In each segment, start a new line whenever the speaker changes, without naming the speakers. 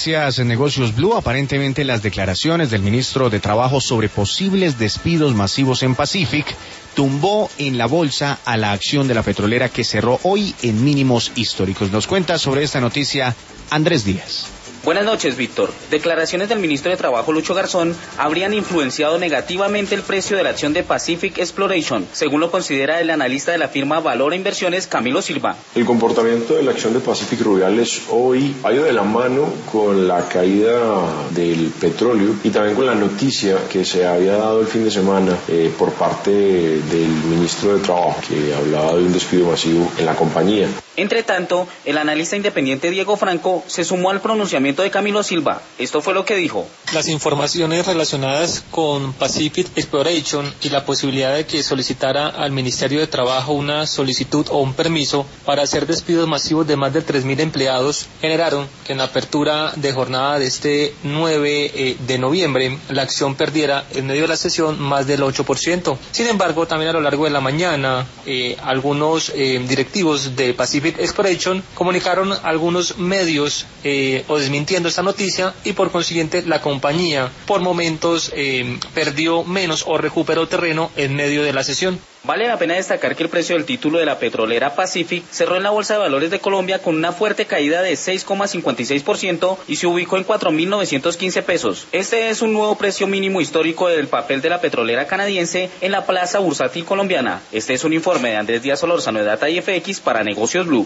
Gracias, Negocios Blue. Aparentemente las declaraciones del ministro de Trabajo sobre posibles despidos masivos en Pacific tumbó en la bolsa a la acción de la petrolera, que cerró hoy en mínimos históricos. Nos cuenta sobre esta noticia Andrés Díaz.
Buenas noches, Víctor. Declaraciones del ministro de Trabajo, Lucho Garzón, habrían influenciado negativamente el precio de la acción de Pacific Exploration, según lo considera el analista de la firma Valora Inversiones, Camilo Silva.
El comportamiento de la acción de Pacific Rubiales hoy ha ido de la mano con la caída del petróleo y también con la noticia que se había dado el fin de semana por parte del ministro de Trabajo, que hablaba de un despido masivo en la compañía.
Entre tanto, el analista independiente Diego Franco se sumó al pronunciamiento de Camilo Silva. Esto fue lo que dijo.
Las informaciones relacionadas con Pacific Exploration y la posibilidad de que solicitara al Ministerio de Trabajo una solicitud o un permiso para hacer despidos masivos de más de 3.000 empleados generaron que en la apertura de jornada de este 9 de noviembre la acción perdiera en medio de la sesión más del 8%. Sin embargo, también a lo largo de la mañana algunos directivos de Pacific Exploration comunicaron a algunos medios o desmintiendo esta noticia, y por consiguiente la compañía por momentos perdió menos o recuperó terreno en medio de la sesión.
Vale la pena destacar que el precio del título de la petrolera Pacific cerró en la Bolsa de Valores de Colombia con una fuerte caída de 6,56% y se ubicó en 4.915 pesos. Este es un nuevo precio mínimo histórico del papel de la petrolera canadiense en la plaza bursátil colombiana. Este es un informe de Andrés Díaz Solórzano de Data IFX para Negocios Blue.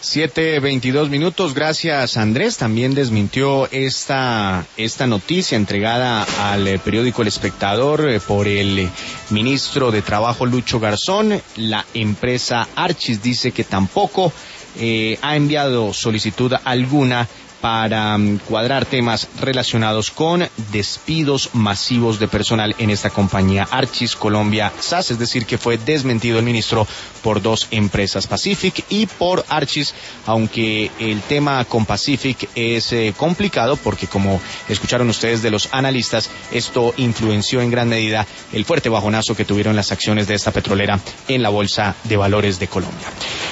7:22. Gracias, Andrés. También desmintió esta noticia entregada al periódico El Espectador por el ministro de Trabajo, Lucho Garzón. La empresa Archis dice que tampoco ha enviado solicitud alguna para cuadrar temas relacionados con despidos masivos de personal en esta compañía Archis Colombia SAS, es decir, que fue desmentido el ministro por dos empresas, Pacific y por Archis, aunque el tema con Pacific es complicado porque, como escucharon ustedes de los analistas, esto influenció en gran medida el fuerte bajonazo que tuvieron las acciones de esta petrolera en la Bolsa de Valores de Colombia.